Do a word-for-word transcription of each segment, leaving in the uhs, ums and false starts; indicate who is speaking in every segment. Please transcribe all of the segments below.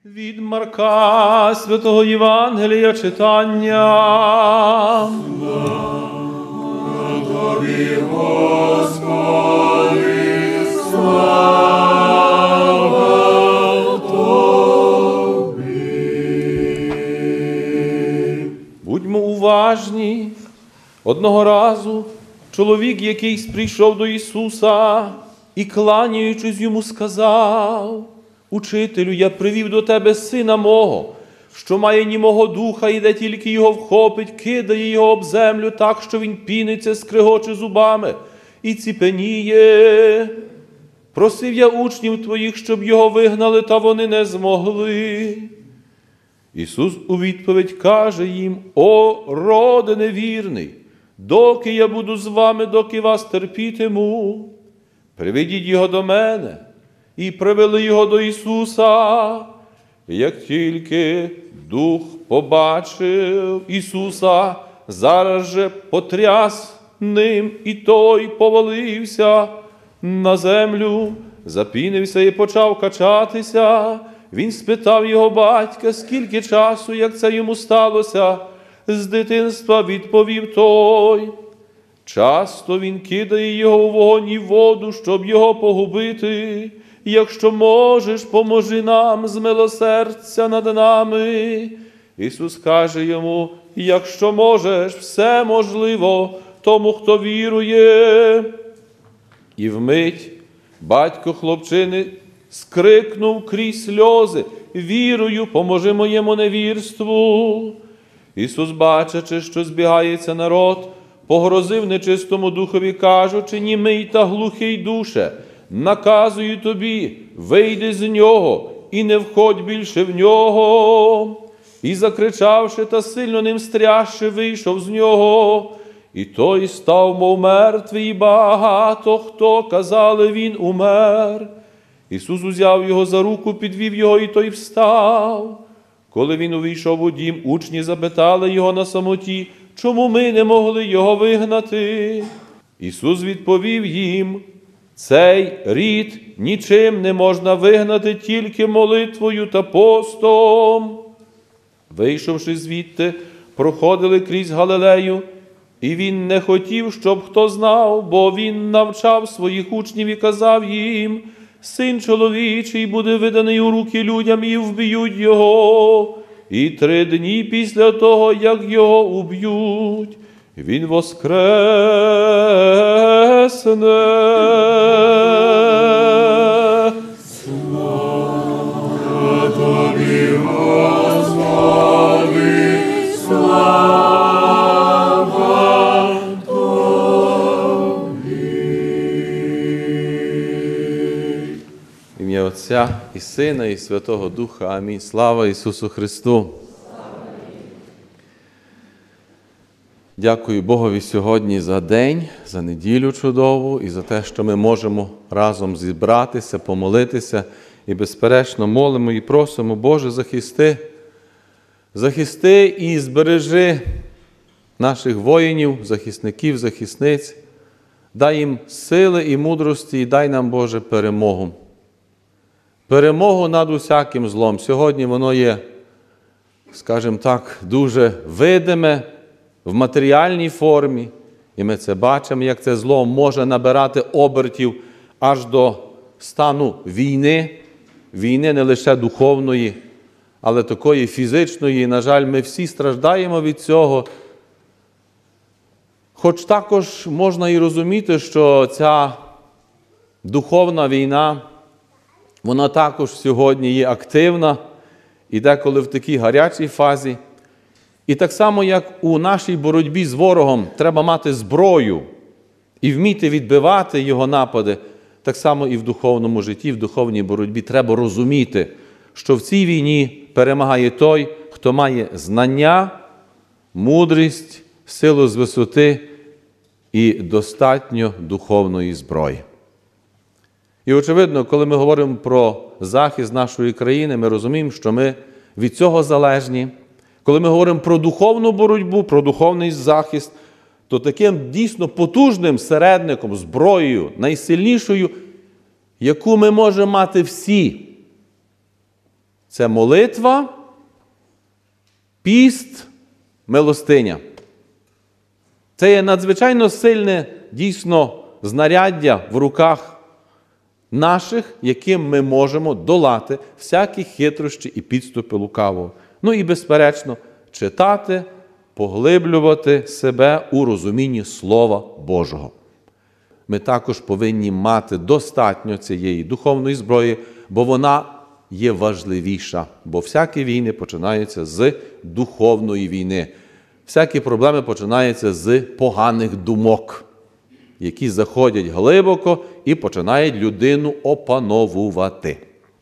Speaker 1: Від Марка Святого Євангелія читання.
Speaker 2: Слава Тобі, Господи, слава Тобі.
Speaker 1: Будьмо уважні. Одного разу чоловік якийсь прийшов до Ісуса і, кланяючись йому, сказав: «Учителю, я привів до тебе сина мого, що має німого духа, і де тільки його вхопить, кидає його об землю так, що він піниться, скригоче зубами і ціпеніє. Просив я учнів твоїх, щоб його вигнали, та вони не змогли». Ісус у відповідь каже їм: «О, роде невірний, доки я буду з вами, доки вас терпітиму? Приведіть його до мене». І привели його до Ісуса. Як тільки Дух побачив Ісуса, зараз же потряс ним, і той повалився на землю, запінився і почав качатися. Він спитав його батька, скільки часу, як це йому сталося. З дитинства відповів той: «Часто він кидає його у вогонь і воду, щоб його погубити. Якщо можеш, поможи нам, змилосердься над нами». Ісус каже йому: «Якщо можеш, все можливо тому, хто вірує». І вмить батько хлопчини скрикнув крізь сльози: «Вірую, поможи моєму невірству». Ісус, бачачи, що збігається народ, погрозив нечистому духові, кажучи: «Німий та глухий душе, наказую тобі, вийди з нього і не входь більше в нього». І, закричавши та сильно ним стрясши, вийшов з нього. І той став, мов мертвий, і багато хто казали: він умер. Ісус узяв його за руку, підвів його, і той встав. Коли він увійшов у дім, учні запитали його на самоті: «Чому ми не могли його вигнати?» Ісус відповів їм: «Цей рід нічим не можна вигнати, тільки молитвою та постом». Вийшовши звідти, проходили крізь Галилею, і він не хотів, щоб хто знав, бо він навчав своїх учнів і казав їм: «Син чоловічий буде виданий у руки людям, і вб'ють його, і три дні після того, як його уб'ють, він воскресне».
Speaker 2: Слава Тобі, Господи, слава Тобі.
Speaker 1: В ім'я Отця і Сина, і Святого Духа. Амінь. Слава Ісусу Христу! Дякую Богові сьогодні за день, за неділю чудову і за те, що ми можемо разом зібратися, помолитися. І безперечно молимо і просимо: Боже, захисти, захисти і збережи наших воїнів, захисників, захисниць. Дай їм сили і мудрості, і дай нам, Боже, перемогу. Перемогу над усяким злом. Сьогодні воно є, скажімо так, дуже видиме, в матеріальній формі. І ми це бачимо, як це зло може набирати обертів аж до стану війни. Війни не лише духовної, але такої фізичної. І, на жаль, ми всі страждаємо від цього. Хоч також можна і розуміти, що ця духовна війна, вона також сьогодні є активна і деколи в такій гарячій фазі. І так само, як у нашій боротьбі з ворогом треба мати зброю і вміти відбивати його напади, так само і в духовному житті, в духовній боротьбі треба розуміти, що в цій війні перемагає той, хто має знання, мудрість, силу з висоти і достатньо духовної зброї. І, очевидно, коли ми говоримо про захист нашої країни, ми розуміємо, що ми від цього залежні. Коли ми говоримо про духовну боротьбу, про духовний захист, то таким дійсно потужним середником, зброєю, найсильнішою, яку ми можемо мати всі, Це молитва, піст, милостиня. Це є надзвичайно сильне, дійсно, знаряддя в руках наших, яким ми можемо долати всякі хитрощі і підступи лукавого. Ну і, безперечно, читати, поглиблювати себе у розумінні Слова Божого. Ми також повинні мати достатньо цієї духовної зброї, бо вона є важливіша. Бо всякі війни починаються з духовної війни. Всякі проблеми починаються з поганих думок, які заходять глибоко і починають людину опановувати.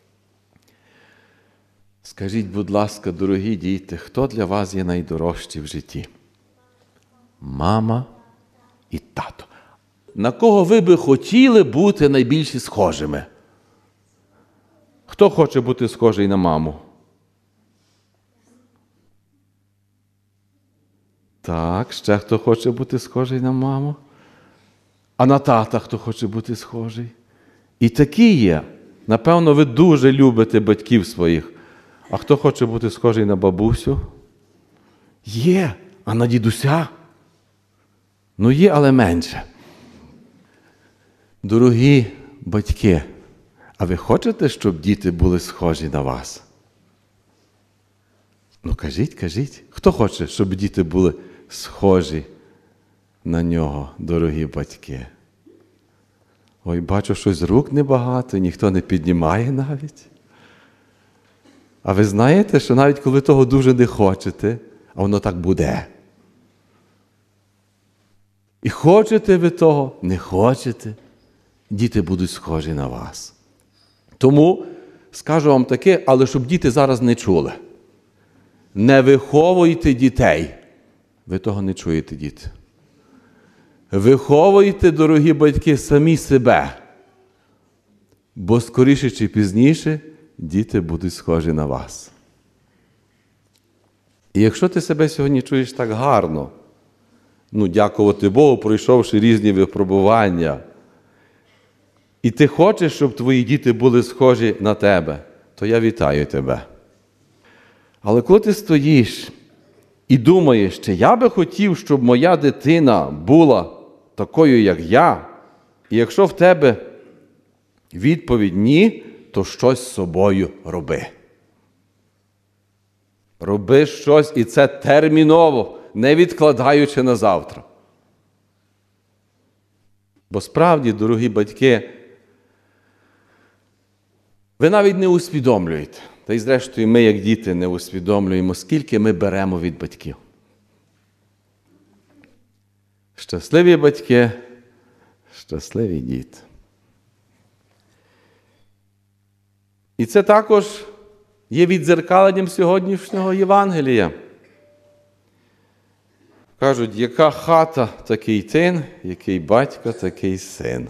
Speaker 1: Скажіть, будь ласка, дорогі діти, хто для вас є найдорожчий в житті? Мама і тато. На кого ви би хотіли бути найбільш схожими? Хто хоче бути схожий на маму? Так, ще хто хоче бути схожий на маму? А на тата хто хоче бути схожий? І такі є. Напевно, ви дуже любите батьків своїх. А хто хоче бути схожий на бабусю? Є. А на дідуся? Ну є, але менше. Дорогі батьки, а ви хочете, щоб діти були схожі на вас? Ну кажіть, кажіть. Хто хоче, щоб діти були схожі на нього, дорогі батьки? Ой, бачу, щось рук небагато, ніхто не піднімає навіть. А ви знаєте, що навіть коли того дуже не хочете, а воно так буде. І хочете ви того, не хочете, діти будуть схожі на вас. Тому скажу вам таке, але щоб діти зараз не чули. Не виховуйте дітей. Ви того не чуєте, діти. Виховуйте, дорогі батьки, самі себе. Бо скоріше чи пізніше діти будуть схожі на вас. І якщо ти себе сьогодні чуєш так гарно, ну, дякувати Богу, пройшовши різні випробування, і ти хочеш, щоб твої діти були схожі на тебе, то я вітаю тебе. Але коли ти стоїш і думаєш, чи я би хотів, щоб моя дитина була такою, як я, і якщо в тебе відповідь ні, то щось з собою роби. Роби щось, і це терміново, не відкладаючи на завтра. Бо справді, дорогі батьки, ви навіть не усвідомлюєте, та й зрештою ми, як діти, не усвідомлюємо, скільки ми беремо від батьків. Щасливі батьки, щасливі діти. І це також є віддзеркаленням сьогоднішнього Євангелія. Кажуть, яка хата, такий тин, який батько, такий син.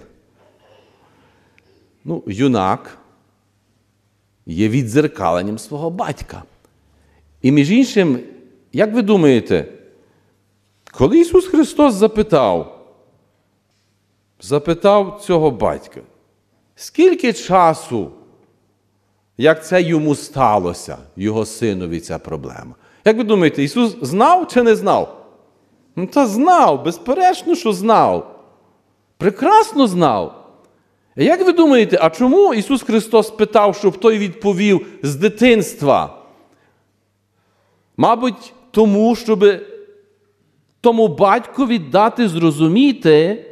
Speaker 1: Ну, юнак є віддзеркаленням свого батька. І між іншим, як ви думаєте, коли Ісус Христос запитав, запитав цього батька, скільки часу, як це йому сталося, його синові, ця проблема? Як ви думаєте, Ісус знав чи не знав? Ну, та знав, безперечно, що знав. Прекрасно знав. А як ви думаєте, а чому Ісус Христос питав, щоб той відповів з дитинства? Мабуть, тому, щоб тому батькові дати зрозуміти,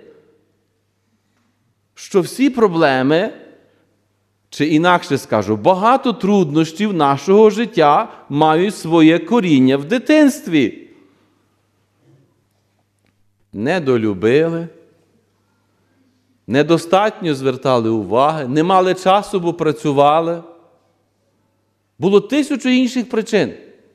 Speaker 1: що всі проблеми, чи інакше скажу, багато труднощів нашого життя мають своє коріння в дитинстві. Недолюбили, недостатньо звертали уваги, не мали часу, бо працювали. Було тисячу інших причин.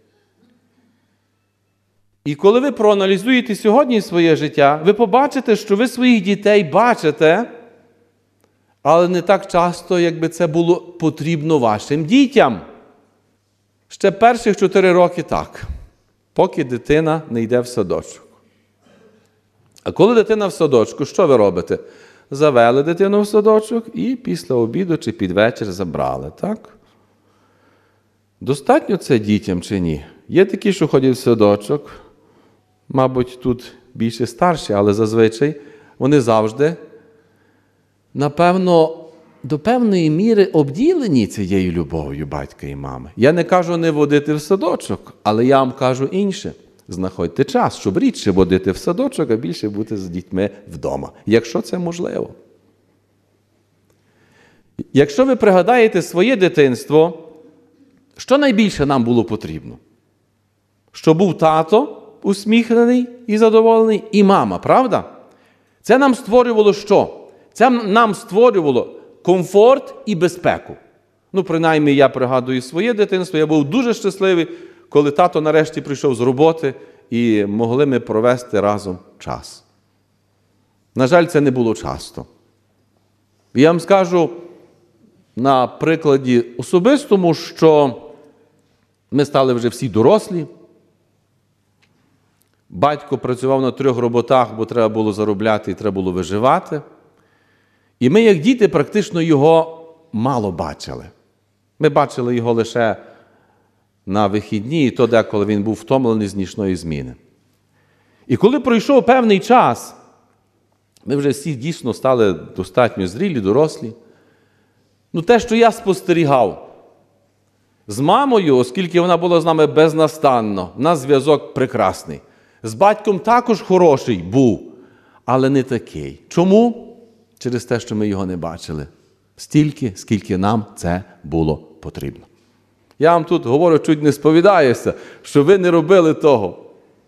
Speaker 1: І коли ви проаналізуєте сьогодні своє життя, ви побачите, що ви своїх дітей бачите, але не так часто, якби це було потрібно вашим дітям. Ще перших чотири роки так, поки дитина не йде в садочок. А коли дитина в садочку, що ви робите? Завели дитину в садочок і після обіду чи під вечір забрали, так? Достатньо це дітям чи ні? Є такі, що ходять в садочок, мабуть, тут більше старші, але зазвичай вони завжди, напевно, до певної міри обділені цією любов'ю батька і мами. Я не кажу не водити в садочок, але я вам кажу інше. Знаходьте час, щоб рідше водити в садочок, а більше бути з дітьми вдома, якщо це можливо. Якщо ви пригадаєте своє дитинство, що найбільше нам було потрібно? Щоб був тато усміхнений і задоволений, і мама, правда? Це нам створювало що? Це нам створювало комфорт і безпеку. Ну, принаймні, я пригадую своє дитинство, я був дуже щасливий, коли тато нарешті прийшов з роботи і могли ми провести разом час. На жаль, це не було часто. І я вам скажу на прикладі особистому, що ми стали вже всі дорослі. Батько працював на трьох роботах, бо треба було заробляти і треба було виживати. І ми, як діти, практично його мало бачили. Ми бачили його лише на вихідні, і то деколи він був втомлений з нічної зміни. І коли пройшов певний час, ми вже всі дійсно стали достатньо зрілі, дорослі. Ну, те, що я спостерігав з мамою, оскільки вона була з нами безнастанно, в нас зв'язок прекрасний. З батьком також хороший був, але не такий. Чому? Через те, що ми його не бачили. Стільки, скільки нам це було потрібно. Я вам тут говорю, чуть не сповідаюся, що ви не робили того.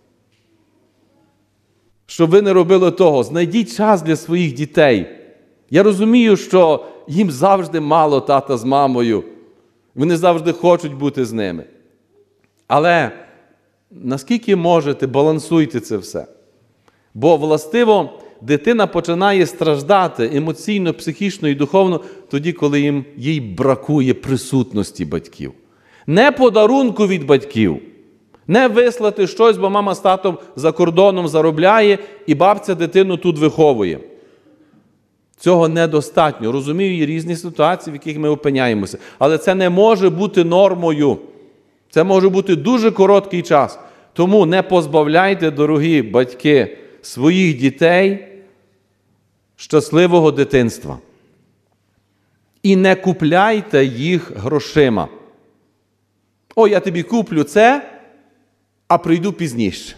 Speaker 1: Що ви не робили того. Знайдіть час для своїх дітей. Я розумію, що їм завжди мало тата з мамою. Вони завжди хочуть бути з ними. Але наскільки можете, балансуйте це все. Бо, властиво, дитина починає страждати емоційно, психічно і духовно тоді, коли їм, їй бракує присутності батьків. Не подарунку від батьків. Не вислати щось, бо мама з татом за кордоном заробляє, і бабця дитину тут виховує. Цього недостатньо. Розумію, є різні ситуації, в яких ми опиняємося. Але це не може бути нормою. Це може бути дуже короткий час. Тому не позбавляйте, дорогі батьки, своїх дітей щасливого дитинства. І не купляйте їх грошима. О, я тобі куплю це, а прийду пізніше.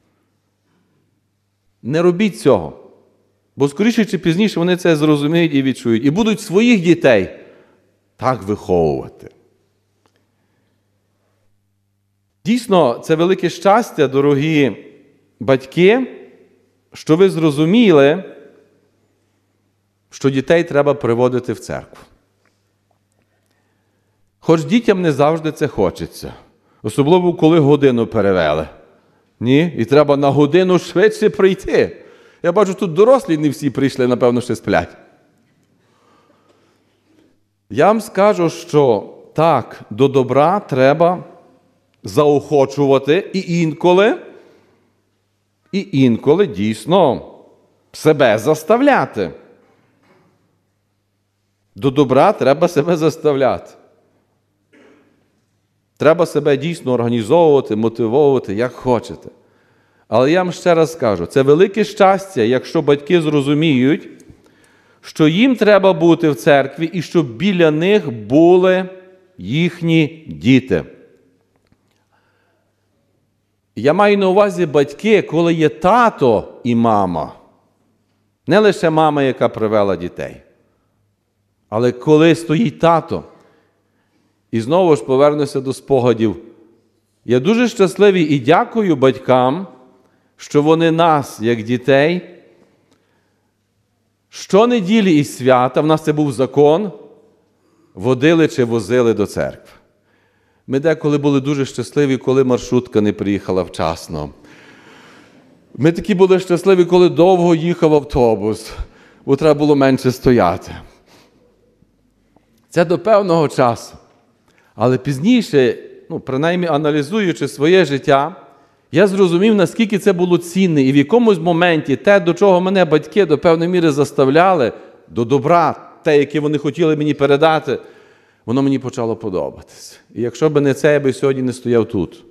Speaker 1: Не робіть цього. Бо скоріше чи пізніше вони це зрозуміють і відчують. І будуть своїх дітей так виховувати. Дійсно, це велике щастя, дорогі батьки, що ви зрозуміли, що дітей треба приводити в церкву. Хоч дітям не завжди це хочеться. Особливо, коли годину перевели. Ні? І треба на годину швидше прийти. Я бачу, тут дорослі не всі прийшли, напевно, ще сплять. Я вам скажу, що так, до добра треба заохочувати і інколи, і інколи дійсно себе заставляти. До добра треба себе заставляти. Треба себе дійсно організовувати, мотивовувати, як хочете. Але я вам ще раз скажу, це велике щастя, якщо батьки зрозуміють, що їм треба бути в церкві і щоб біля них були їхні діти. Я маю на увазі батьки, коли є тато і мама. Не лише мама, яка привела дітей. Але коли стоїть тато. І знову ж повернуся до спогадів. Я дуже щасливий і дякую батькам, що вони нас, як дітей, щонеділі і свята, в нас це був закон, водили чи возили до церкви. Ми деколи були дуже щасливі, коли маршрутка не приїхала вчасно. Ми такі були щасливі, коли довго їхав автобус, бо треба було менше стояти. Це до певного часу. Але пізніше, ну, принаймні аналізуючи своє життя, я зрозумів, наскільки це було цінне. І в якомусь моменті те, до чого мене батьки до певної міри заставляли, до добра, те, яке вони хотіли мені передати, воно мені почало подобатися. І якщо б не це, я би сьогодні не стояв тут.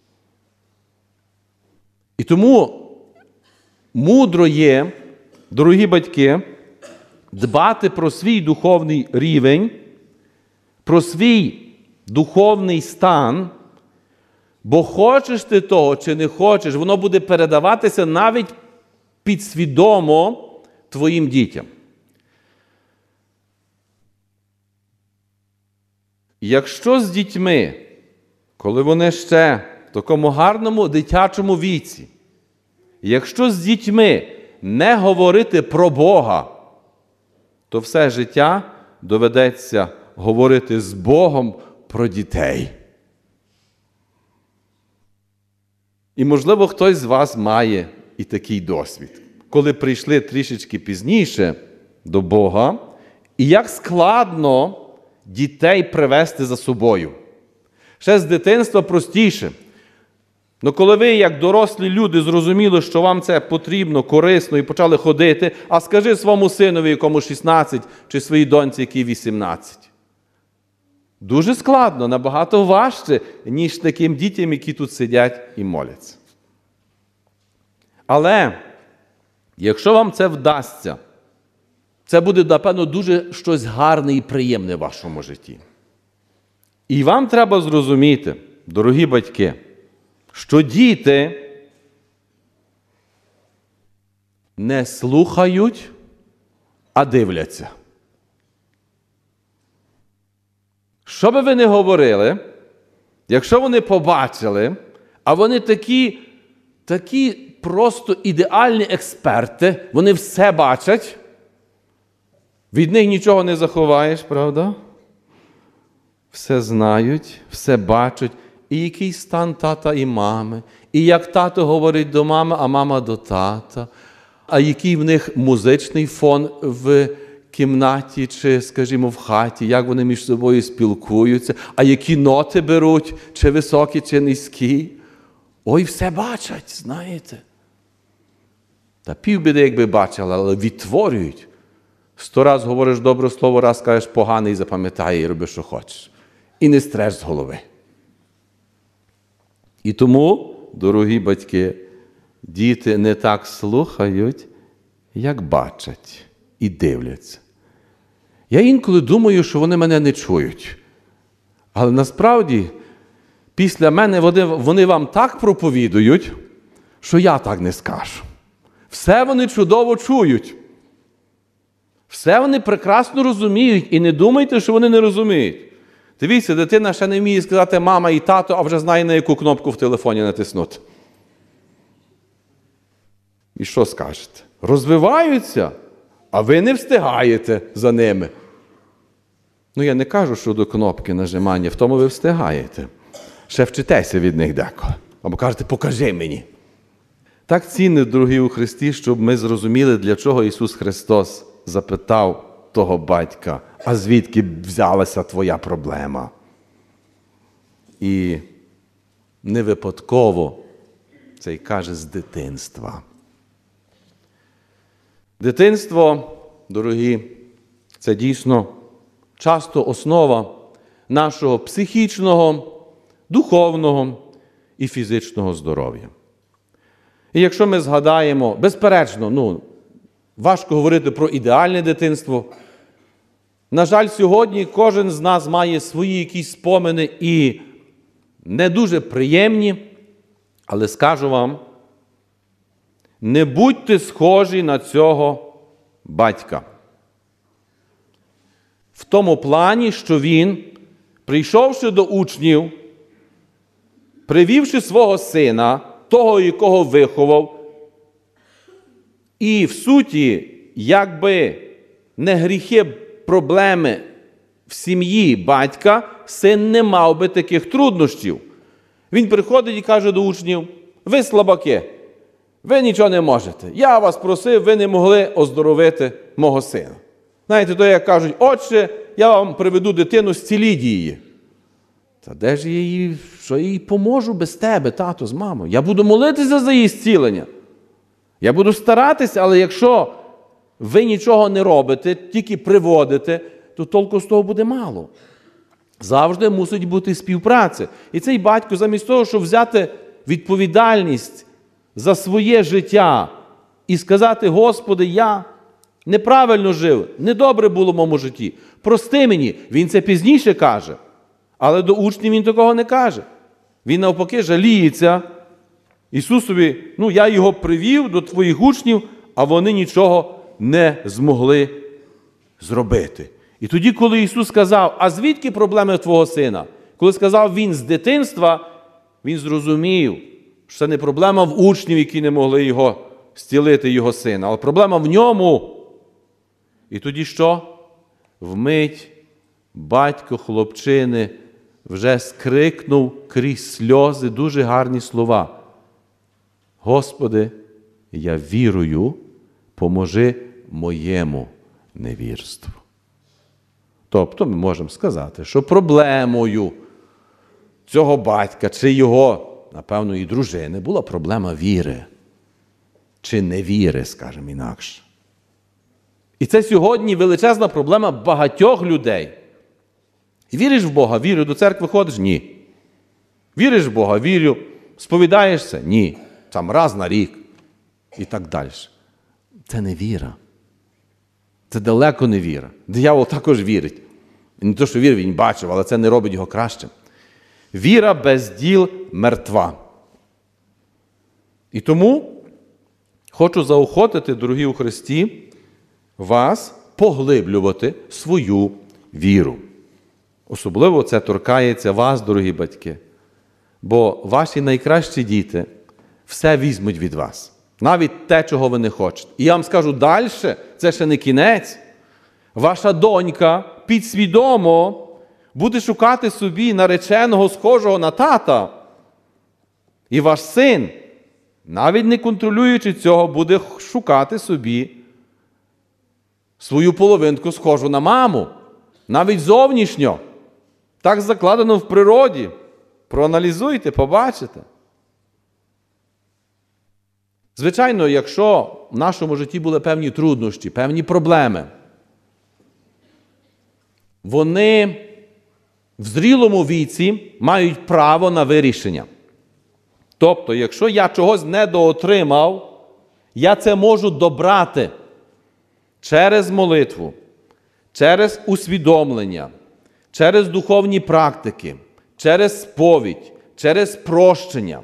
Speaker 1: І тому мудро є, дорогі батьки, дбати про свій духовний рівень, про свій духовний стан, бо хочеш ти того чи не хочеш, воно буде передаватися навіть підсвідомо твоїм дітям. Якщо з дітьми, коли вони ще в такому гарному дитячому віці, якщо з дітьми не говорити про Бога, то все життя доведеться говорити з Богом про дітей. І, можливо, хтось з вас має і такий досвід, коли прийшли трішечки пізніше до Бога, і як складно дітей привести за собою. Ще з дитинства простіше. Ну, коли ви, як дорослі люди, зрозуміли, що вам це потрібно, корисно, і почали ходити, а скажи своєму синові, якому шістнадцять, чи своїй доньці, якій вісімнадцять. Дуже складно, набагато важче, ніж таким дітям, які тут сидять і моляться. Але, якщо вам це вдасться, це буде, напевно, дуже щось гарне і приємне в вашому житті. І вам треба зрозуміти, дорогі батьки, що діти не слухають, а дивляться. Що би ви не говорили, якщо вони побачили, а вони такі, такі просто ідеальні експерти, вони все бачать, від них нічого не заховаєш, правда? Все знають, все бачать. І який стан тата і мами, і як тато говорить до мами, а мама до тата, а який в них музичний фон в кімнаті чи, скажімо, в хаті, як вони між собою спілкуються, а які ноти беруть, чи високі, чи низькі. Ой, все бачать, знаєте. Та півбіди, якби бачили, але відтворюють. Сто раз говориш добре слово, раз кажеш поганий, запам'ятай і роби, що хочеш. І не стреш з голови. І тому, дорогі батьки, діти не так слухають, як бачать і дивляться. Я інколи думаю, що вони мене не чують. Але насправді, після мене вони, вони вам так проповідують, що я так не скажу. Все вони чудово чують. Все вони прекрасно розуміють. І не думайте, що вони не розуміють. Дивіться, дитина ще не вміє сказати мама і тато, а вже знає, на яку кнопку в телефоні натиснути. І що скажете? Розвиваються, а ви не встигаєте за ними. Ну, я не кажу, що до кнопки нажимання, в тому ви встигаєте. Ще вчитеся від них деколи. Або кажете, покажи мені. Так цінно, дорогі у Христі, щоб ми зрозуміли, для чого Ісус Христос запитав того батька, а звідки взялася твоя проблема? І не випадково це й каже з дитинства. Дитинство, дорогі, це дійсно часто основа нашого психічного, духовного і фізичного здоров'я. І якщо ми згадаємо, безперечно, ну, важко говорити про ідеальне дитинство. На жаль, сьогодні кожен з нас має свої якісь спомини і не дуже приємні, але скажу вам, не будьте схожі на цього батька. В тому плані, що він, прийшовши до учнів, привівши свого сина, того, якого виховав, і в суті, якби не гріхи, проблеми в сім'ї батька, син не мав би таких труднощів. Він приходить і каже до учнів, ви слабаки, ви нічого не можете. Я вас просив, ви не могли оздоровити мого сина. Знаєте, то як кажуть, отче, я вам приведу дитину, зціліть її. Та де ж я їй, що я їй поможу без тебе, тато, з мамою? Я буду молитися за її зцілення. Я буду старатися, але якщо ви нічого не робите, тільки приводите, то толку з того буде мало. Завжди мусить бути співпраця. І цей батько замість того, щоб взяти відповідальність за своє життя і сказати: Господи, я неправильно жив, недобре було в моєму житті, прости мені. Він це пізніше каже, але до учнів він такого не каже. Він навпаки жаліється Ісусові: ну, я його привів до твоїх учнів, а вони нічого не змогли зробити. І тоді, коли Ісус сказав: а звідки проблеми твого сина? Коли сказав він з дитинства, він зрозумів, що це не проблема в учнів, які не могли його зцілити, його сина, але проблема в ньому. І тоді що? Вмить батько хлопчини вже скрикнув крізь сльози дуже гарні слова: Господи, я вірую, поможи моєму невірству. Тобто ми можемо сказати, що проблемою цього батька чи його, напевно, і дружини була проблема віри. Чи невіри, скажімо інакше. І це сьогодні величезна проблема багатьох людей. Віриш в Бога? Вірю. До церкви ходиш? Ні. Віриш в Бога? Вірю. Сповідаєшся? Ні. Там раз на рік. І так далі. Це не віра. Це далеко не віра. Диявол також вірить. Не те, що вірив, він бачив, але це не робить його кращим. Віра без діл мертва. І тому хочу заохотити, дорогі у Христі, вас поглиблювати свою віру. Особливо це торкається вас, дорогі батьки. Бо ваші найкращі діти все візьмуть від вас. Навіть те, чого ви не хочете. І я вам скажу далі, це ще не кінець. Ваша донька підсвідомо буде шукати собі нареченого, схожого на тата. І ваш син, навіть не контролюючи цього, буде шукати собі свою половинку, схожу на маму. Навіть зовнішньо. Так закладено в природі. Проаналізуйте, побачите. Звичайно, якщо в нашому житті були певні труднощі, певні проблеми, вони в зрілому віці мають право на вирішення. Тобто, якщо я чогось недоотримав, я це можу добрати через молитву, через усвідомлення, через духовні практики, через сповідь, через прощення.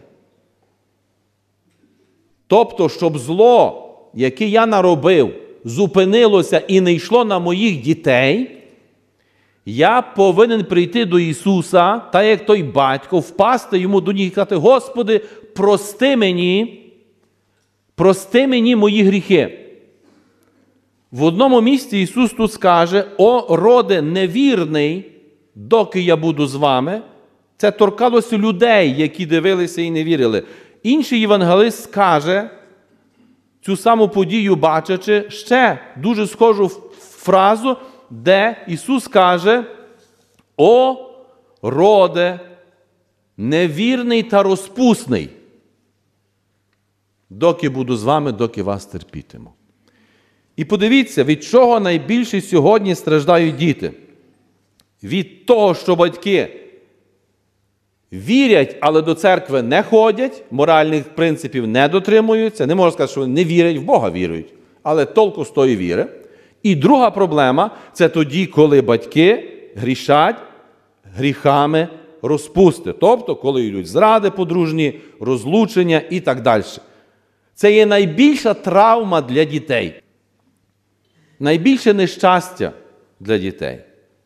Speaker 1: Тобто, щоб зло, яке я наробив, зупинилося і не йшло на моїх дітей, я повинен прийти до Ісуса, так як той батько, впасти йому до ніг і сказати: Господи, прости мені, прости мені мої гріхи. В одному місці Ісус тут скаже: «О, роде невірний, доки я буду з вами». Це торкалося людей, які дивилися і не вірили. Інший євангелист скаже, цю саму подію бачачи, ще дуже схожу фразу, де Ісус каже: «О, роде невірний та розпусний, доки буду з вами, доки вас терпітиму». І подивіться, від чого найбільше сьогодні страждають діти. Від того, що батьки вірять, але до церкви не ходять, моральних принципів не дотримуються. Не можна сказати, що вони не вірять, в Бога вірують, але толку з тої віри. І друга проблема – це тоді, коли батьки грішать гріхами розпусти. Тобто, коли йдуть зради подружні, розлучення і так далі. Це є найбільша травма для дітей. Найбільше нещастя для дітей.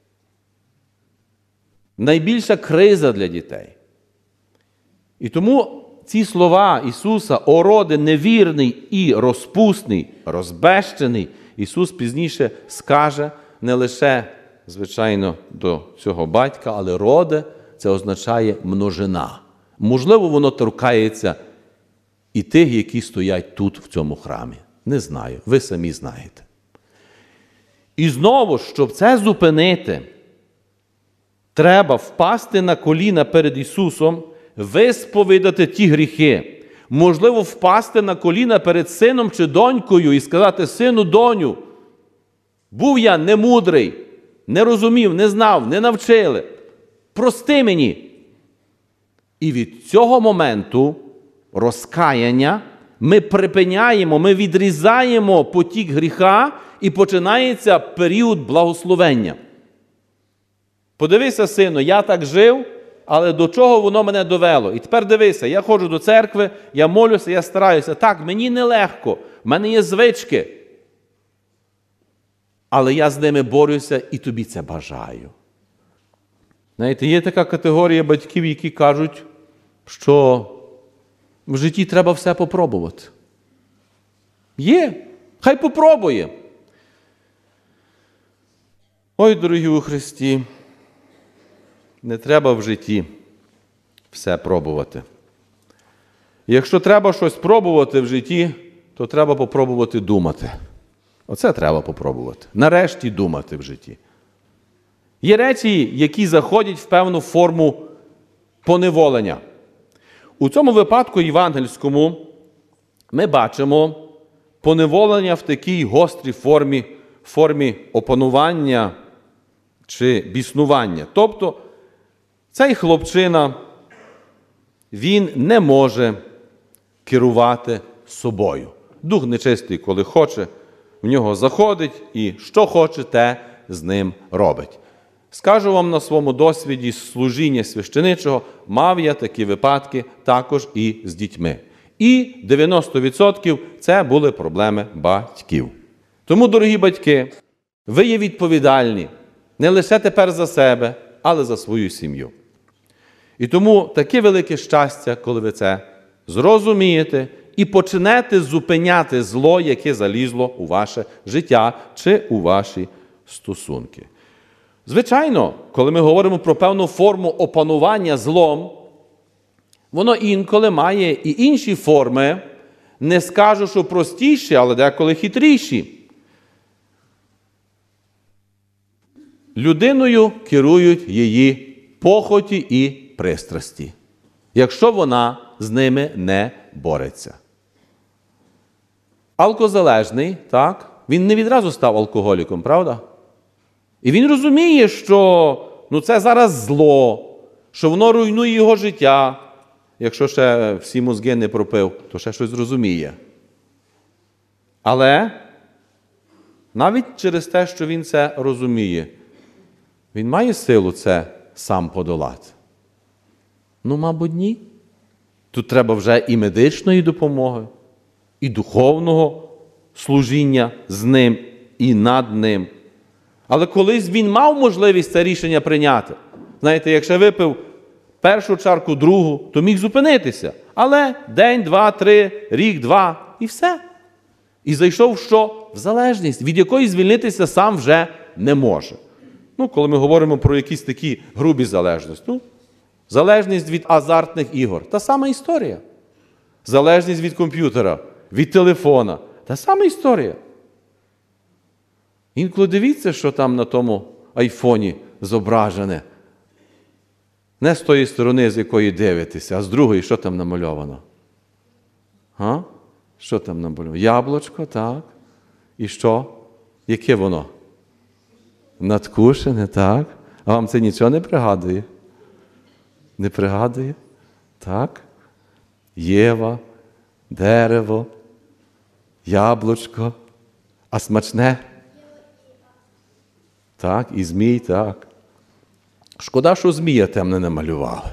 Speaker 1: Найбільша криза для дітей. І тому ці слова Ісуса: «О, роде невірний і розпусний, розбещений», Ісус пізніше скаже не лише, звичайно, до цього батька, але роде – це означає множина. Можливо, воно торкається і тих, які стоять тут, в цьому храмі. Не знаю, ви самі знаєте. І знову, щоб це зупинити, треба впасти на коліна перед Ісусом, висповідати ті гріхи. Можливо, впасти на коліна перед сином чи донькою і сказати: «Сину, доню, був я немудрий, не розумів, не знав, не навчили. прости мені. І від цього моменту розкаяння ми припиняємо, ми відрізаємо потік гріха і починається період благословення. Подивися, сину, я так жив, але до чого воно мене довело? І тепер дивися, я ходжу до церкви, я молюся, я стараюся. Так, мені нелегко, в мене є звички. Але я з ними борюся і тобі це бажаю. Знаєте, є така категорія батьків, які кажуть, що в житті треба все попробувати. Є, хай попробує. Ой, дорогі у Христі, не треба в житті все пробувати. Якщо треба щось пробувати в житті, то треба попробувати думати. Оце треба попробувати. Нарешті думати в житті. Є речі, які заходять в певну форму поневолення. У цьому випадку євангельському ми бачимо поневолення в такій гострій формі, формі опанування чи біснування. Тобто, цей хлопчина, він не може керувати собою. Дух нечистий, коли хоче, в нього заходить і що хоче, те з ним робить. Скажу вам на своєму досвіді служіння священичого, мав я такі випадки також і з дітьми. І дев'яносто відсотків це були проблеми батьків. Тому, дорогі батьки, ви є відповідальні не лише тепер за себе, але за свою сім'ю. І тому таке велике щастя, коли ви це зрозумієте і почнете зупиняти зло, яке залізло у ваше життя чи у ваші стосунки. Звичайно, коли ми говоримо про певну форму опанування злом, воно інколи має і інші форми, не скажу, що простіші, але деколи хитріші. Людиною керують її похоті і пристрасті, якщо вона з ними не бореться. Алкозалежний, так, він не відразу став алкоголіком, правда? І він розуміє, що ну, це зараз зло, що воно руйнує його життя. Якщо ще всі мозги не пропив, то ще щось зрозуміє. Але навіть через те, що він це розуміє, він має силу це сам подолати? Ну, мабуть, ні. Тут треба вже і медичної допомоги, і духовного служіння з ним і над ним. Але колись він мав можливість це рішення прийняти. Знаєте, якщо випив першу чарку, другу, то міг зупинитися. Але день, два, три, рік, два і все. І зайшов що? В залежність, від якої звільнитися сам вже не може. Ну, коли ми говоримо про якісь такі грубі залежності. Ну, залежність від азартних ігор. Та сама історія. Залежність від комп'ютера, від телефона. Та сама історія. Інколи дивіться, що там на тому айфоні зображене. Не з тої сторони, з якої дивитеся, а з другої, що там намальовано? А? Що там намальовано? Яблучко, так. І що? Яке воно? Надкушене, так. А вам це нічого не пригадує? Не пригадує? Так. Єва, дерево, яблучко. А смачне? Так, і змій, так. Шкода, що змія темне намалювали.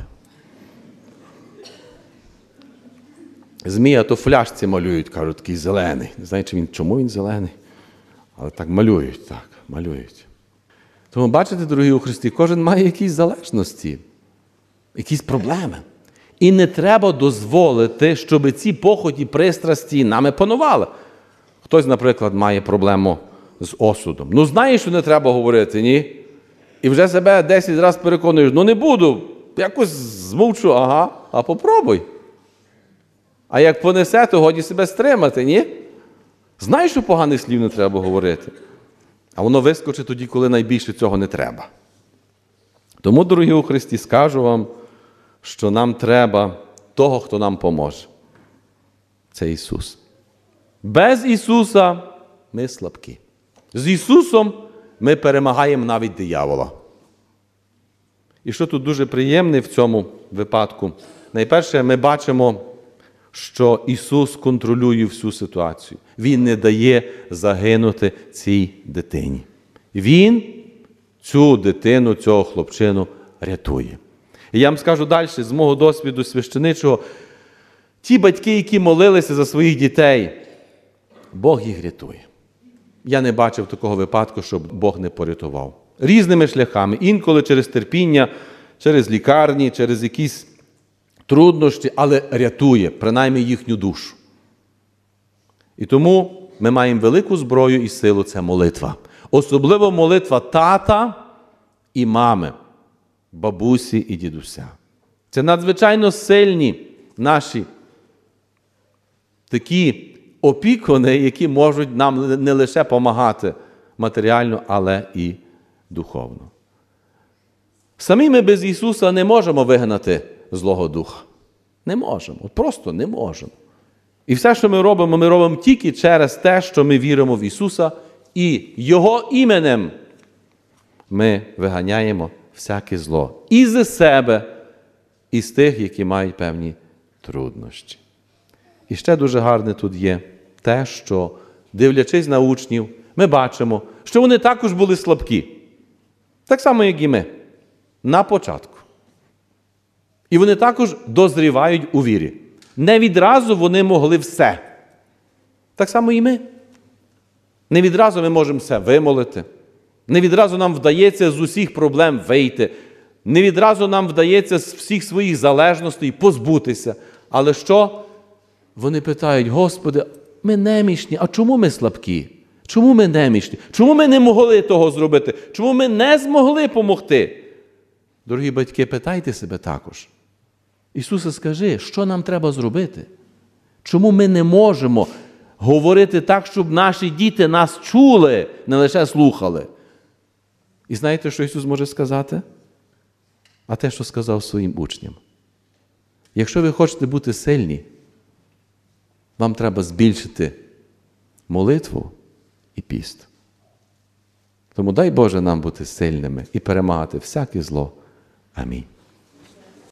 Speaker 1: Змія то фляжці малюють, кажуть, такий зелений. Не знаю, чи він, чому він зелений, але так малюють, так, малюють. Тому, бачите, дорогі у Христі, кожен має якісь залежності, якісь проблеми. І не треба дозволити, щоб ці похоті, пристрасті нами панували. Хтось, наприклад, має проблему з осудом. Ну, знаєш, що не треба говорити, ні? І вже себе десять разів переконуєш, ну не буду, якось змовчу, ага, а попробуй. А як понесе, то годі себе стримати, ні? Знаєш, що поганих слів не треба говорити? А воно вискочить тоді, коли найбільше цього не треба. Тому, дорогі у Христі, скажу вам, що нам треба того, хто нам поможе. Це Ісус. Без Ісуса ми слабкі. З Ісусом ми перемагаємо навіть диявола. І що тут дуже приємне в цьому випадку? Найперше, ми бачимо, що Ісус контролює всю ситуацію. Він не дає загинути цій дитині. Він цю дитину, цього хлопчину рятує. І я вам скажу далі, з мого досвіду священичого, ті батьки, які молилися за своїх дітей, Бог їх рятує. Я не бачив такого випадку, щоб Бог не порятував. Різними шляхами, інколи через терпіння, через лікарні, через якісь труднощі, але рятує, принаймні, їхню душу. І тому ми маємо велику зброю і силу – це молитва. Особливо молитва тата і мами, бабусі і дідуся. Це надзвичайно сильні наші такі опікуни, які можуть нам не лише допомагати матеріально, але і духовно. Самі ми без Ісуса не можемо вигнати Злого Духа. Не можемо. От просто не можемо. І все, що ми робимо, ми робимо тільки через те, що ми віримо в Ісуса, і Його іменем ми виганяємо всяке зло. І з себе, і з тих, які мають певні труднощі. І ще дуже гарне тут є те, що, дивлячись на учнів, ми бачимо, що вони також були слабкі. Так само, як і ми. На початку. І вони також дозрівають у вірі. Не відразу вони могли все. Так само і ми. Не відразу ми можемо все вимолити. Не відразу нам вдається з усіх проблем вийти. Не відразу нам вдається з всіх своїх залежностей позбутися. Але що? Вони питають: Господи, ми немічні, а чому ми слабкі? Чому ми немічні? Чому ми не могли того зробити? Чому ми не змогли помогти? Дорогі батьки, питайте себе також. Ісусе, скажи, що нам треба зробити? Чому ми не можемо говорити так, щоб наші діти нас чули, не лише слухали? І знаєте, що Ісус може сказати? А те, що сказав своїм учням. Якщо ви хочете бути сильні, вам треба збільшити молитву і піст. Тому дай Боже нам бути сильними і перемагати всяке зло. Амінь.